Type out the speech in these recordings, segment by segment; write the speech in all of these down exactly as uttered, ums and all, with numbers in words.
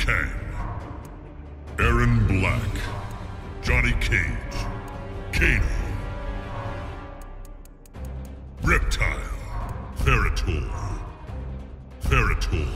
Kang, Aaron Black, Johnny Cage, Kano, Reptile, Ferrator, Ferrator.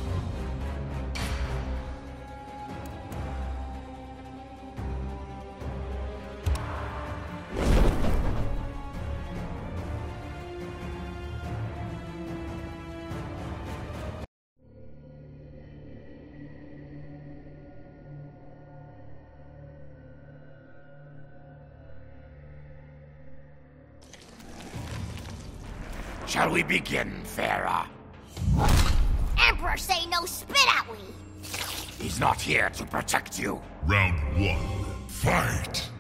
Shall we begin, Farah? Emperor say no spit at we! He's not here to protect you. Round one, fight!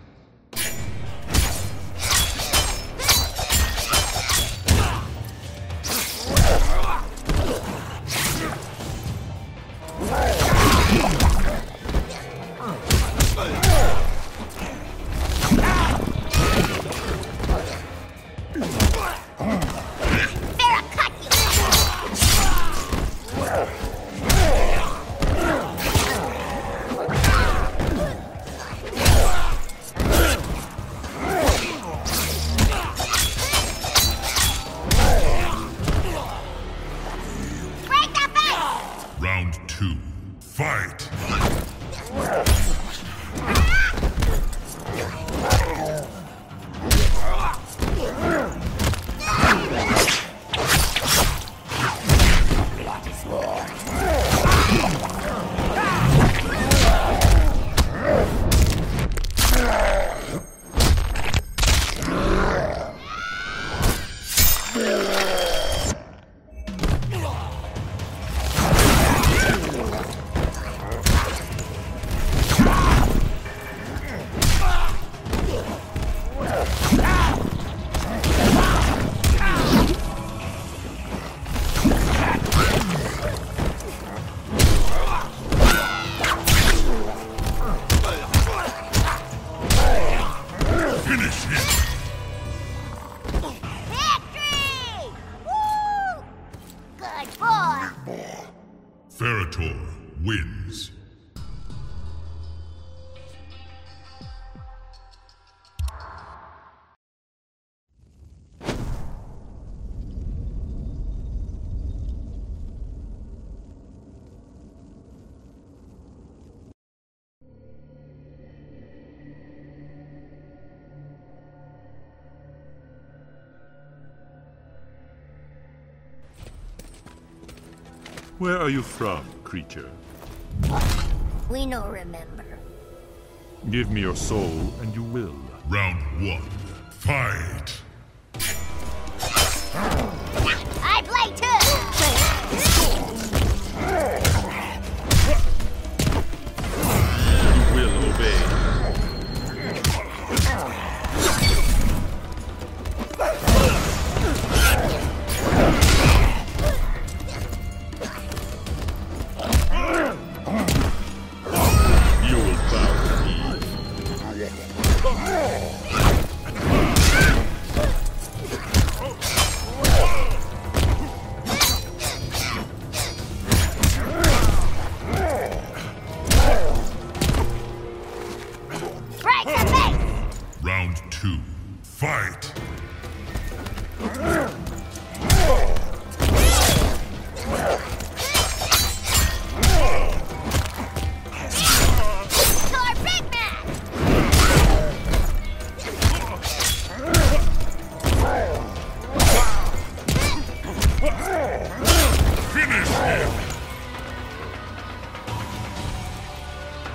Round two, fight! Ferrator wins. Where are you from, creature? We no remember. Give me your soul, and you will. Round one, fight! I play too! You will obey. Round two, fight! Finish him!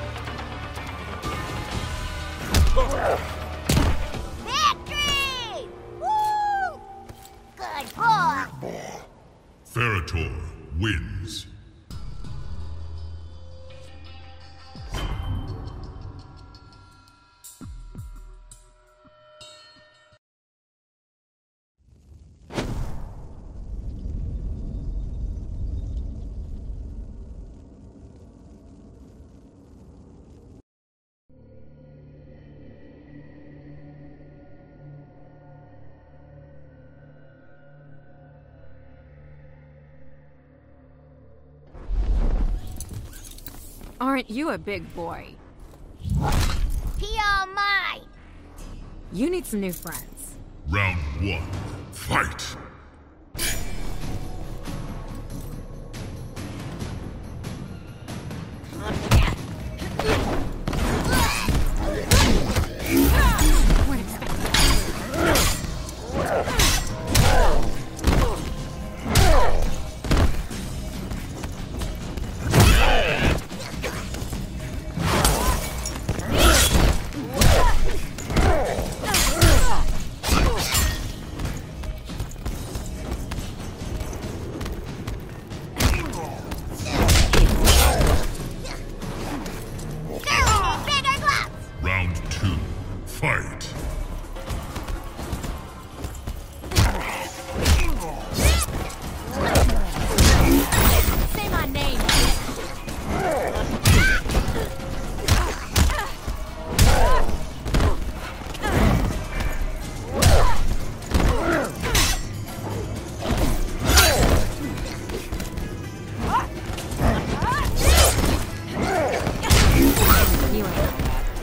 Victory! Aren't you a big boy? He all mine. You need some new friends. Round one, fight! Round two, fight! Say my name. You ain't.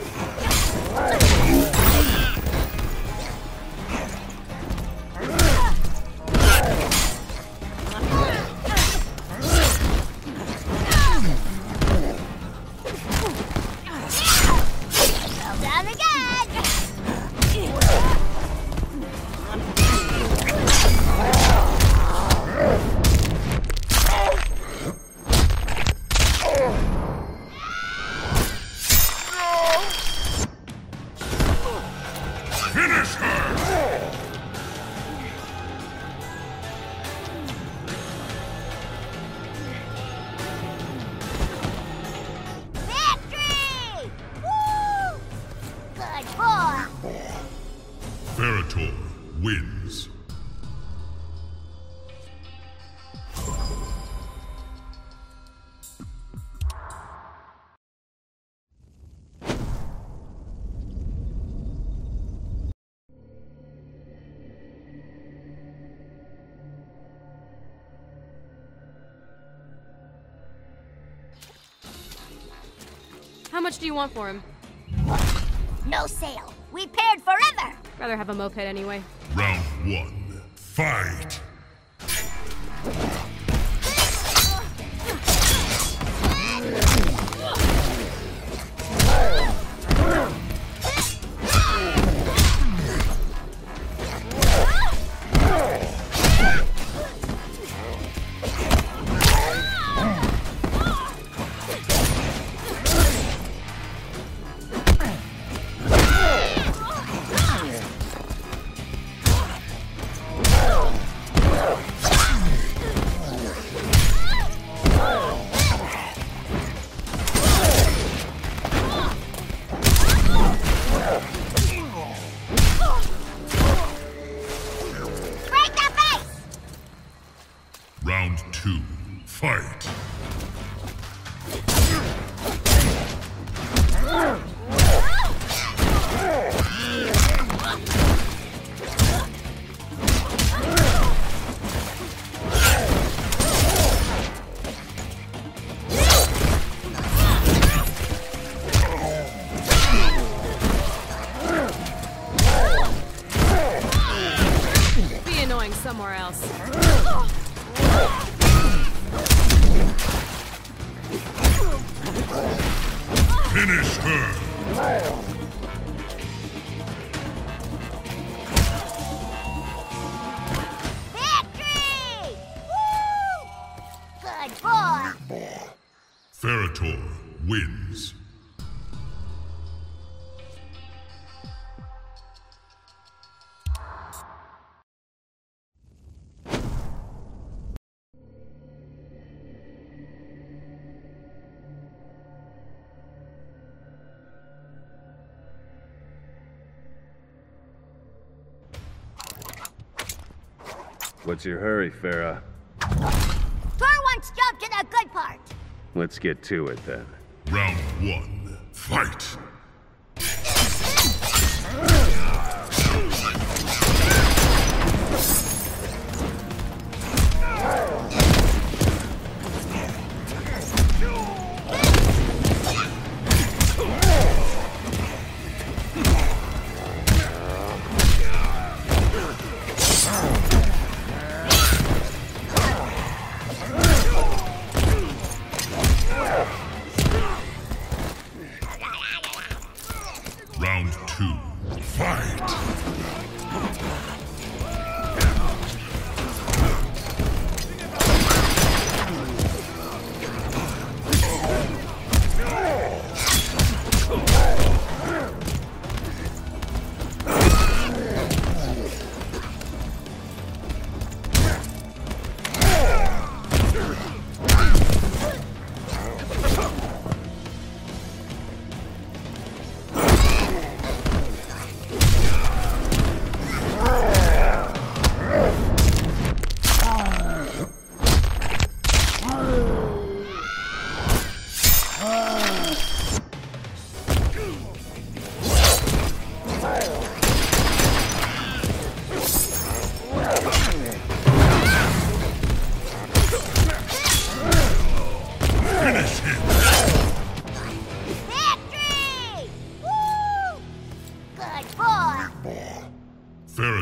Well done again. Finish her! Victory! Woo! Good boy. Ferritor wins. How much do you want for him? No sale. We paired forever. Rather have a moped anyway. Round one, fight! Break the base. Round two, fight! Be annoying somewhere else. Finish her! Victory! Woo! Good boy. Ferritor wins. What's your hurry, Farah? Thor wants jump to the good part. Let's get to it then. Round one, fight!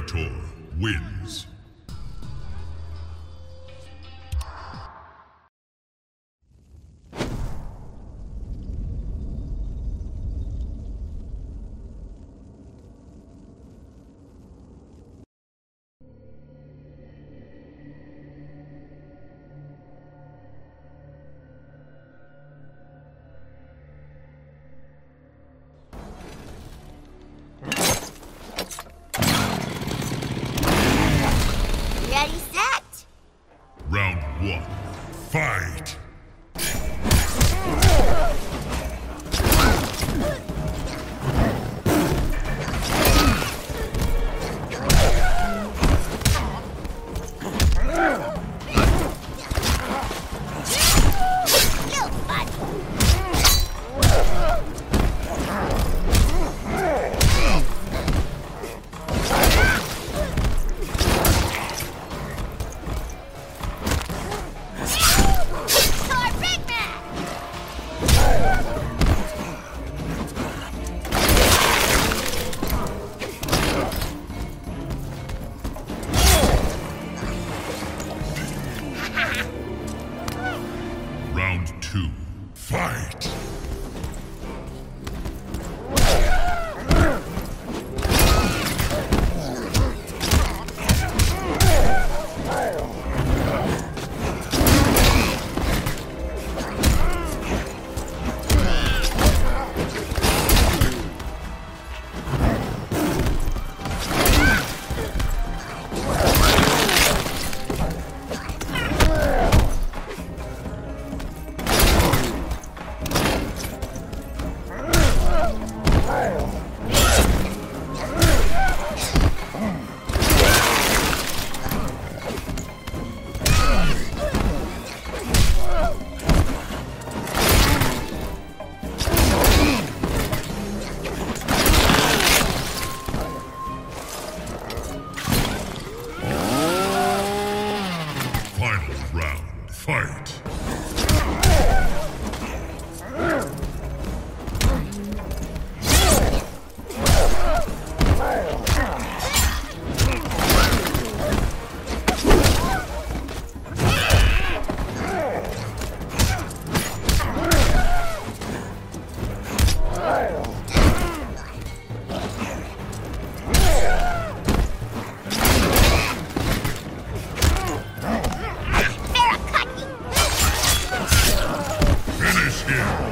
Ferrator wins. Ready, set! Round one, fight! You buddy! You're Big Man! Round two, fight! Final round, fight! Farrah, cut you! Finish him!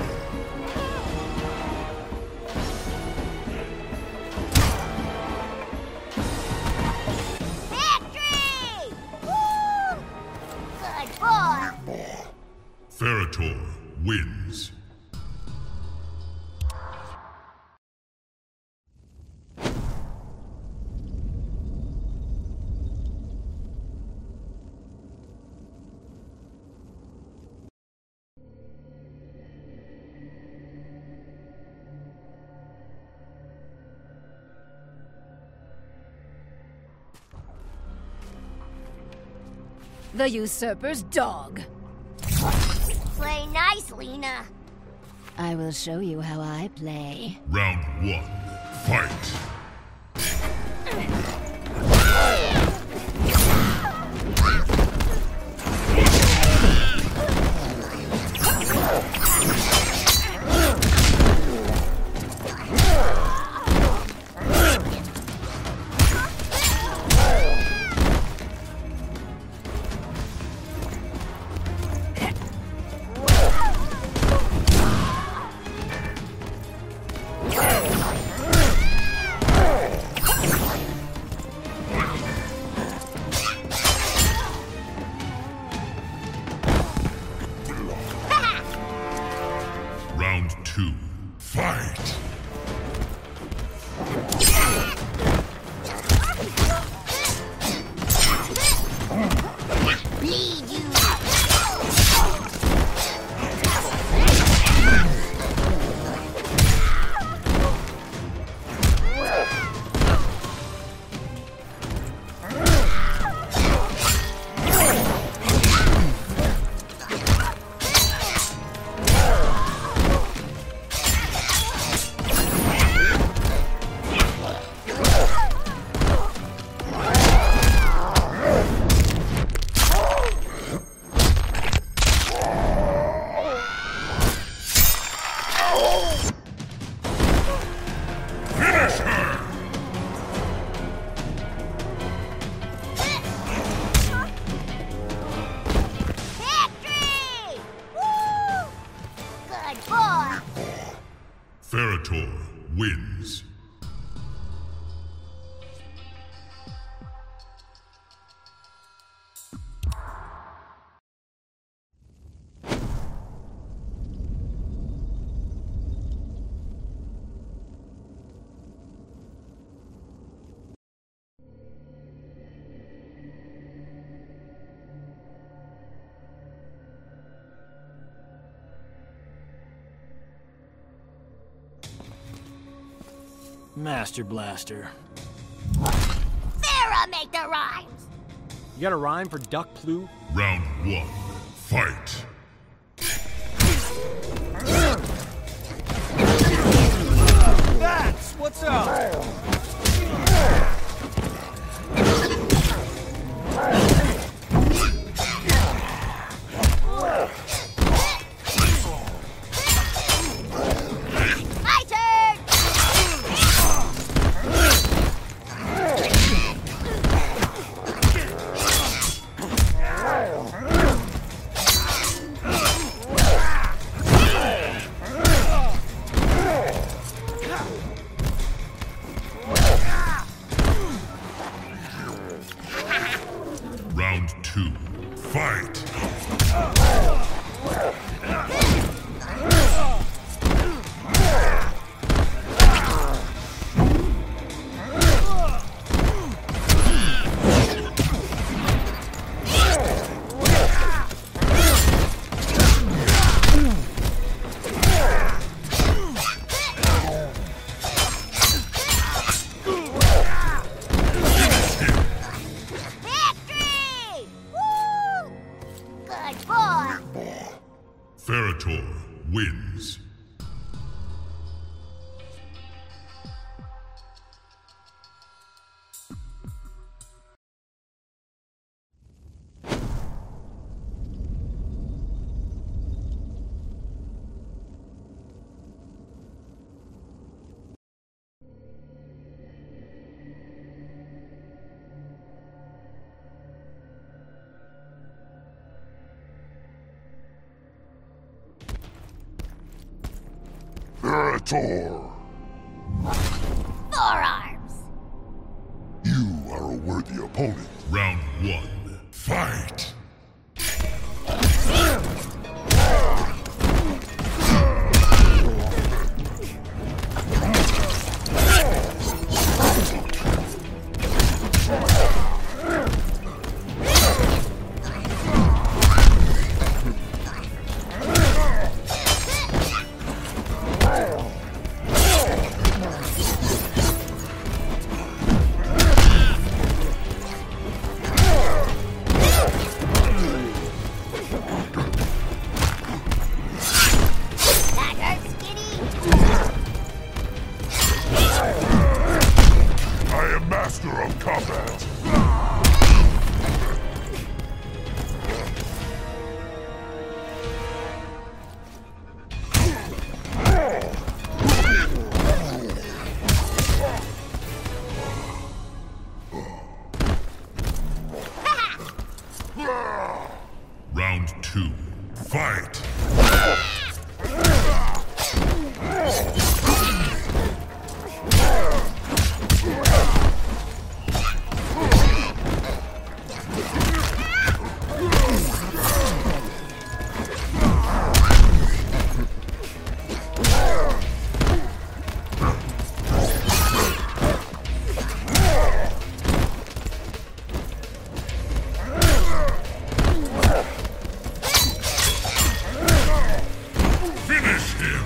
Victory! Woo! Good boy! Ferrator wins. The usurper's dog. Play nice, Lena. I will show you how I play. Round one, fight! Round two, fight! Bleed you! Ferrator wins. Master Blaster. Farah make the rhymes! You got a rhyme for Duck Plu? Round one, fight! That's what's up! My turn! Round two, fight! Victory! Woo! Good boy! Ferrator wins. Ferrator! Forearms! You are a worthy opponent. Round one, fight! That hurts, Skinny! I am master of combat! Round two, fight! Finish him!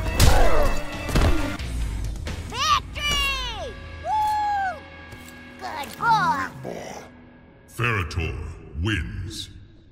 Victory! Woo! Good boy! Ferrator wins.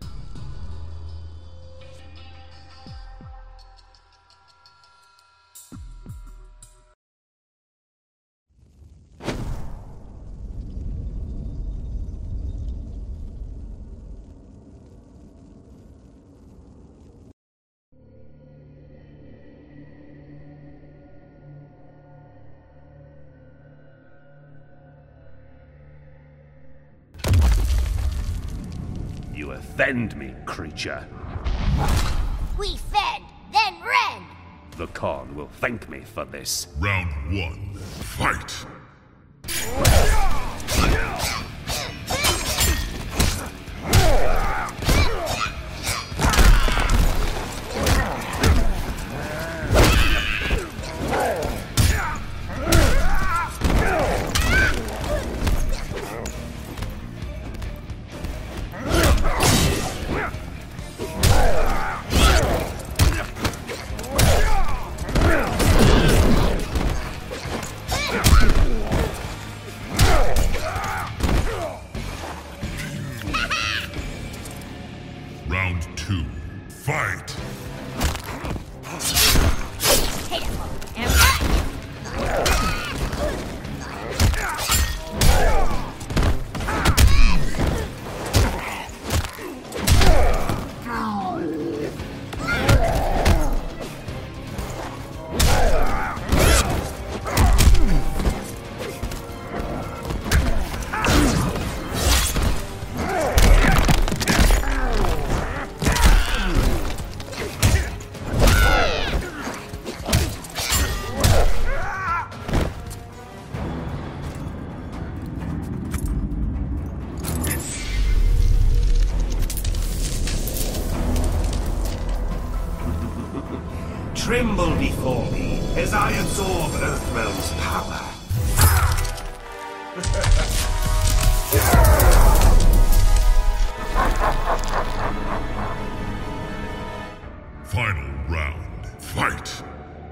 You offend me, creature. We fend, then rend! the Khan will thank me for this. Round one, fight! Round two, fight! Tremble before me as I absorb Earthrealm's power. Final round, fight!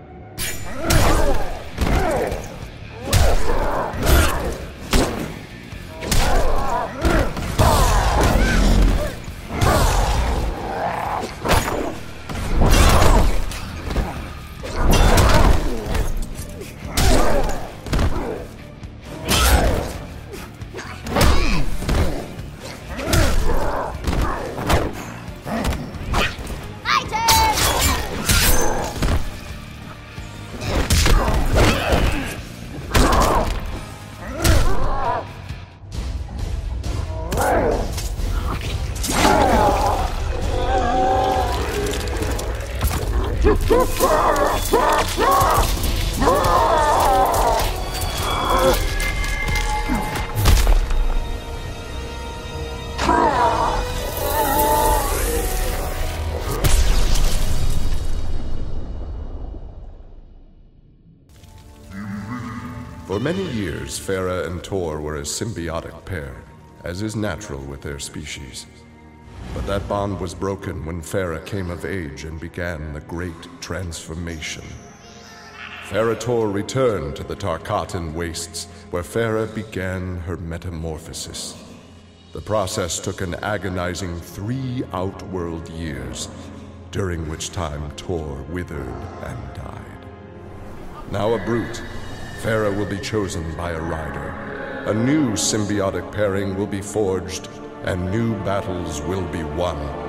For many years, Farah and Tor were a symbiotic pair, as is natural with their species. But that bond was broken when Farah came of age and began the Great Transformation. Farah Tor returned to the Tarkatan Wastes, where Farah began her metamorphosis. The process took an agonizing three outworld years, during which time Tor withered and died. Now a brute, Farah will be chosen by a rider. A new symbiotic pairing will be forged, and new battles will be won.